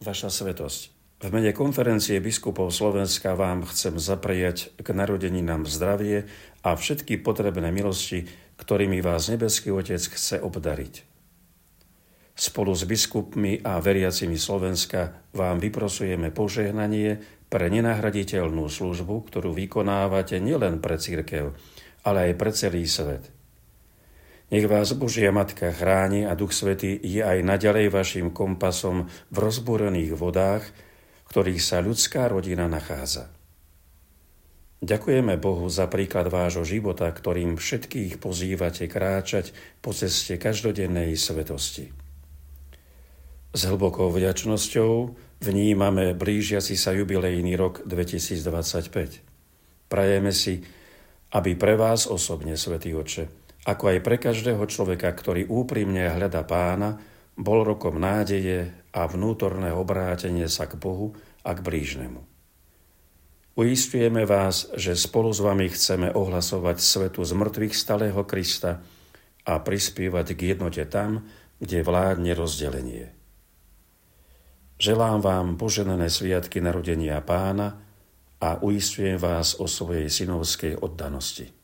Vaša svätosť, v mene konferencie biskupov Slovenska vám chcem zapriať k narodeninám zdravie a všetky potrebné milosti, ktorými vás nebeský Otec chce obdariť. Spolu s biskupmi a veriacimi Slovenska vám vyprosujeme požehnanie pre nenahraditeľnú službu, ktorú vykonávate nielen pre cirkev, ale aj pre celý svet. Nech vás Božia Matka chráni a Duch Svätý je aj naďalej vašim kompasom v rozbúrených vodách, v ktorých sa ľudská rodina nachádza. Ďakujeme Bohu za príklad vášho života, ktorým všetkých pozývate kráčať po ceste každodennej svetosti. S hlbokou vďačnosťou vnímame blížiaci sa jubilejný rok 2025. Prajeme si, aby pre vás osobne, Svätý Otče, ako aj pre každého človeka, ktorý úprimne hľadá Pána, bol rokom nádeje a vnútorného obrátenia sa k Bohu a k blížnemu. Uisťujeme vás, že spolu s vami chceme ohlasovať svetu z mŕtvych stalého Krista a prispievať k jednote tam, kde vládne rozdelenie. Želám vám požehnané sviatky narodenia Pána a uisťujem vás o svojej synovskej oddanosti.